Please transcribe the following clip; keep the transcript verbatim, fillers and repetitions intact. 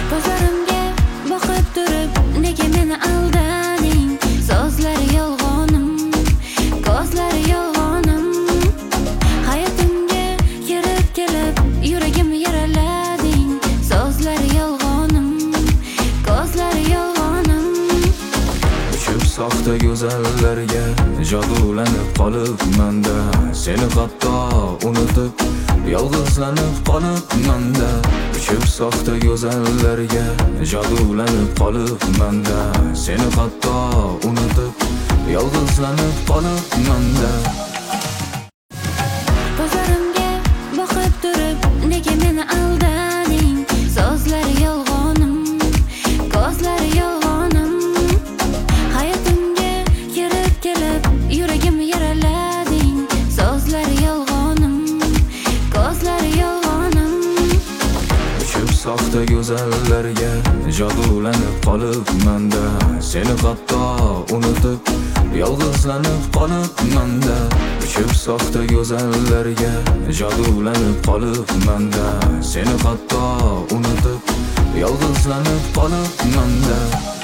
Ko'zlarimga boqib turib, nega meni aldading? So'zlari yolg'onim, ko'zlari yolg'onim. Hayotimga kirib kelib, yuragimni yaralading. So'zlari yolg'onim, ko'zlari yolg'onim. Uchib soxta go'zallarga jodulanib qolibman-da, seni hatto unutib yolg'izlanib qolibman-da. Uchib soxta go'zallarga jodulanib qolibman-da, seni hatto unutib yolg'izlanib qolibman-da. Ko'zlarimga boqib turib, nega meni aldading? So'zlari yolg'onim, ko'zlari yolg'onim. Hayotimga kirib kelib, yuragimni yaralading. So'zlari yolg'onim, ko'zlari yolg'onim. Uchib soxta go'zallarga jodulanib qolibman-da, seni hatto unutib yolg'izlanib qolibman-da. Uchib soxta go'zallarga jodulanib qolibman-da, seni hatto unutib yolg'izlanib qolibman-da.